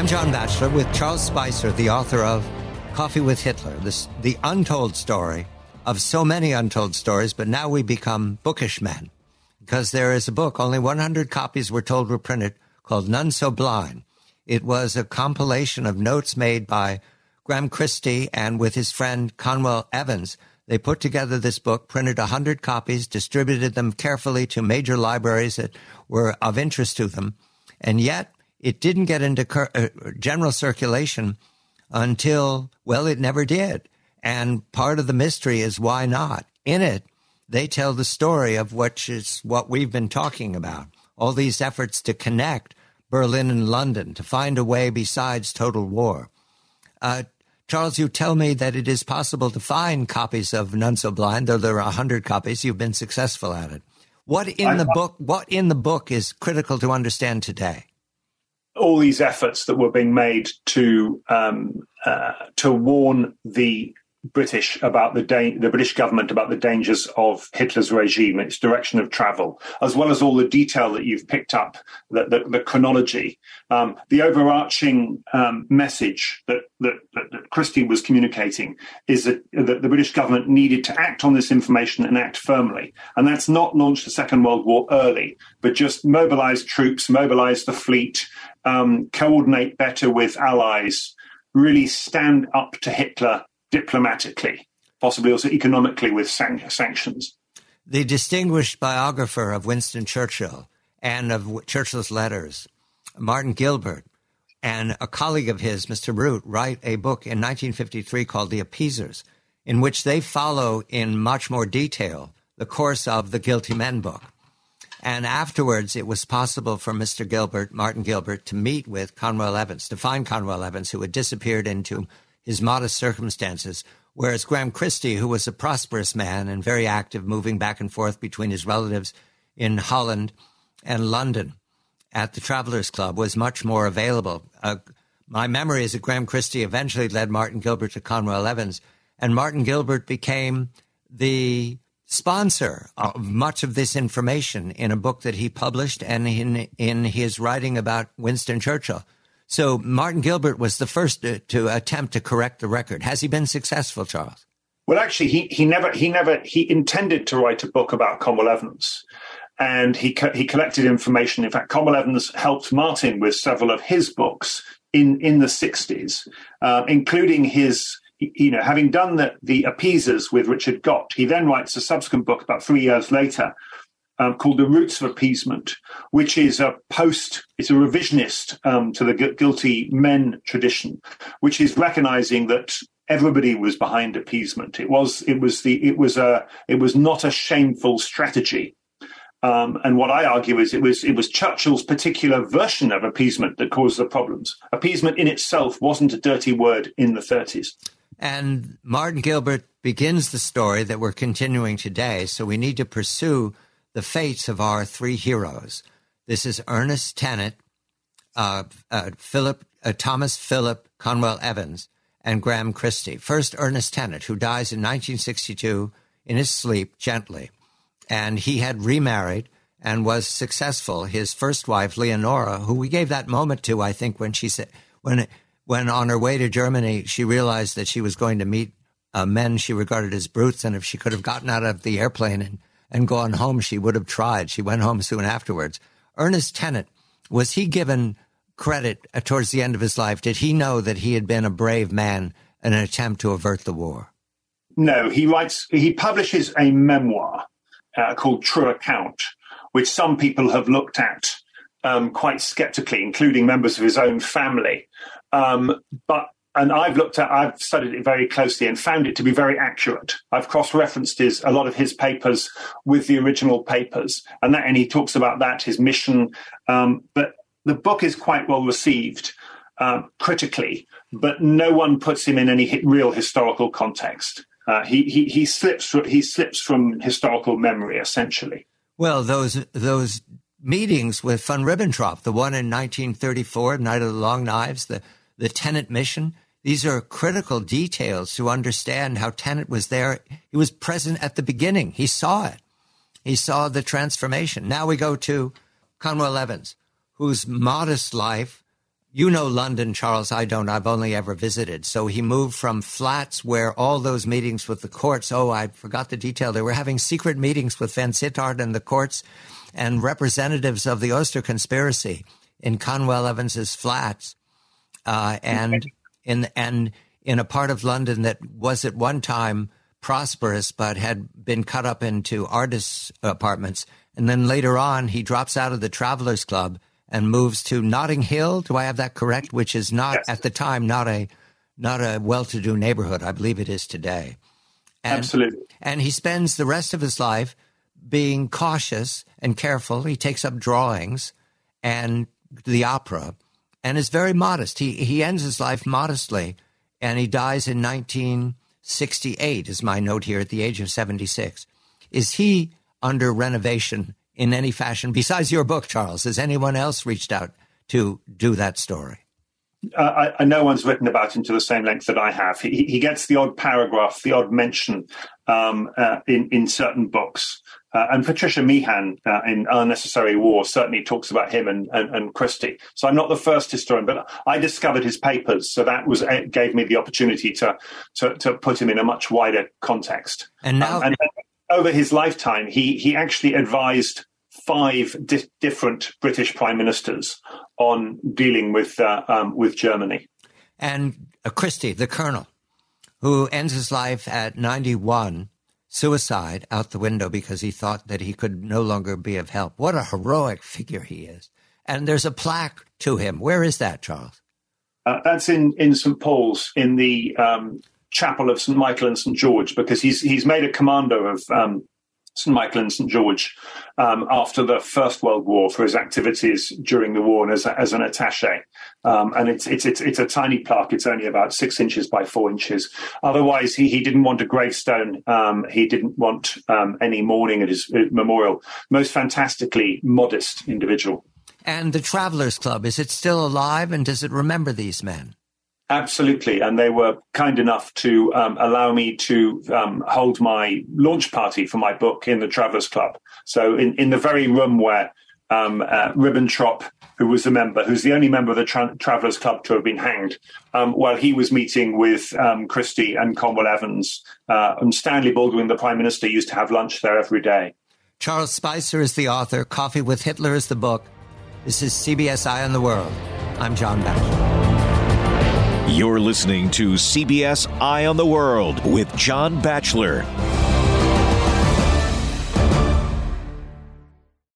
John Batchelor with Charles Spicer, the author of Coffee with Hitler, the untold story of so many untold stories, but now we become bookish men because there is a book, only 100 copies we're told were printed, called None So Blind. It was a compilation of notes made by Graham Christie and with his friend Conwell Evans. They put together this book, printed 100 copies, distributed them carefully to major libraries that were of interest to them, and yet it didn't get into general circulation until, well, it never did. And part of the mystery is why not? In it, they tell the story of what we've been talking about, all these efforts to connect Berlin and London, to find a way besides total war. Charles, you tell me that it is possible to find copies of None So Blind, though there are 100 copies. You've been successful at it. What in the book is critical to understand today? All these efforts that were being made to warn the British about the British government about the dangers of Hitler's regime, its direction of travel, as well as all the detail that you've picked up, the chronology, the overarching message that Christie was communicating is that the British government needed to act on this information and act firmly. And that's not launch the Second World War early, but just mobilize troops, mobilize the fleet, coordinate better with allies, really stand up to Hitler diplomatically, possibly also economically with sanctions. The distinguished biographer of Winston Churchill and of Churchill's letters, Martin Gilbert, and a colleague of his, Mr. Root, write a book in 1953 called The Appeasers, in which they follow in much more detail the course of the Guilty Men book. And afterwards, it was possible for Mr. Gilbert, Martin Gilbert, to meet with Conwell Evans, to find Conwell Evans, who had disappeared into his modest circumstances, whereas Graham Christie, who was a prosperous man and very active, moving back and forth between his relatives in Holland and London at the Travelers Club, was much more available. My memory is that Graham Christie eventually led Martin Gilbert to Conwell Evans, and Martin Gilbert became the sponsor of much of this information in a book that he published and in his writing about Winston Churchill. So Martin Gilbert was the first to attempt to correct the record. Has he been successful, Charles? Well, actually, he intended to write a book about Conwell Evans, and he collected information. In fact, Conwell Evans helped Martin with several of his books in the 60s, including his, having done the Appeasers with Richard Gott. He then writes a subsequent book about 3 years later, called The Roots of Appeasement, which is it's a revisionist to the Guilty Men tradition, which is recognizing that everybody was behind appeasement. It was not a shameful strategy. And what I argue is it was Churchill's particular version of appeasement that caused the problems. Appeasement in itself wasn't a dirty word in the 30s. And Martin Gilbert begins the story that we're continuing today, so we need to pursue the fates of our three heroes. This is Ernest Tennant, Thomas Philip Conwell Evans, and Graham Christie. First, Ernest Tennant, who dies in 1962 in his sleep gently. And he had remarried and was successful. His first wife, Leonora, who we gave that moment to, I think, when she said, when on her way to Germany, she realized that she was going to meet men she regarded as brutes, and if she could have gotten out of the airplane and gone home, she would have tried. She went home soon afterwards. Ernest Tennant, was he given credit towards the end of his life? Did he know that he had been a brave man in an attempt to avert the war? No, he publishes a memoir called True Account, which some people have looked at quite skeptically, including members of his own family. And I've studied it very closely and found it to be very accurate. I've cross-referenced a lot of his papers with the original papers, and he talks about that, his mission. But the book is quite well received critically, but no one puts him in any real historical context. He slips from historical memory, essentially. Well, those meetings with von Ribbentrop, the one in 1934, Night of the Long Knives, the Tennant mission, these are critical details to understand how Tennant was there. He was present at the beginning. He saw it. He saw the transformation. Now we go to Conwell Evans, whose modest life You know London, Charles. I don't. I've only ever visited. So he moved from flats where all those meetings with the courts. Oh, I forgot the detail. They were having secret meetings with Van Sittart and the courts and representatives of the Oyster conspiracy in Conwell Evans's flats, and in a part of London that was at one time prosperous but had been cut up into artists' apartments. And then later on, he drops out of the Travelers Club and moves to Notting Hill. Do I have that correct? Which is not, yes, at the time, not a well-to-do neighborhood. I believe it is today. Absolutely. And he spends the rest of his life being cautious and careful. He takes up drawings and the opera and is very modest. He ends his life modestly, and he dies in 1968, is my note here, at the age of 76. Is he under renovation in any fashion besides your book, Charles? Has anyone else reached out to do that story? No one's written about him to the same length that I have. He gets the odd paragraph, the odd mention in certain books. And Patricia Meehan in Unnecessary War certainly talks about him and Christie. So I'm not the first historian, but I discovered his papers. So that gave me the opportunity to put him in a much wider context. And now, and over his lifetime, he actually advised 5 different British prime ministers on dealing with Germany. And Christie, the colonel, who ends his life at 91, suicide out the window because he thought that he could no longer be of help. What a heroic figure he is. And there's a plaque to him. Where is that, Charles? That's in St. Paul's, in the chapel of St. Michael and St. George, because he's made a commander of St. Michael and St. George after the First World War for his activities during the war and as an attaché. And it's a tiny plaque. It's only about 6 inches by 4 inches. Otherwise, he didn't want a gravestone. He didn't want any mourning at his memorial. Most fantastically modest individual. And the Travelers Club, is it still alive, and does it remember these men? Absolutely. And they were kind enough to allow me to hold my launch party for my book in the Travelers Club. So in the very room where Ribbentrop, who was a member, who's the only member of the Travelers Club to have been hanged, while he was meeting with Christie and Conwell Evans, and Stanley Baldwin, the Prime Minister, used to have lunch there every day. Charles Spicer is the author. Coffee with Hitler is the book. This is CBS Eye on the World. I'm John Batchelor. You're listening to CBS Eye on the World with John Batchelor.